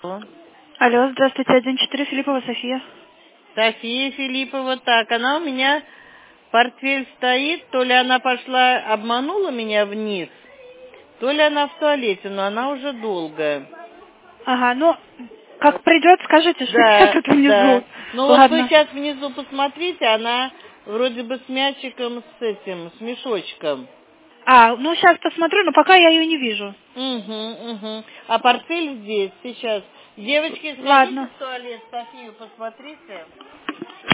Алло, здравствуйте, 1-4, Филиппова София. София Филиппова, так, она у меня, портфель стоит, то ли она пошла, обманула меня вниз, то ли она в туалете, но она уже долго. Ага, ну, как придет, скажите, что я Да, тут внизу. да. Ну вот вы Ладно. сейчас внизу посмотрите, она вроде бы с мячиком, с этим, с мешочком. Ну сейчас посмотрю, но пока я ее не вижу. Угу. А портфель здесь, сейчас. Девочки, сходите Ладно. в туалет, Софию посмотрите.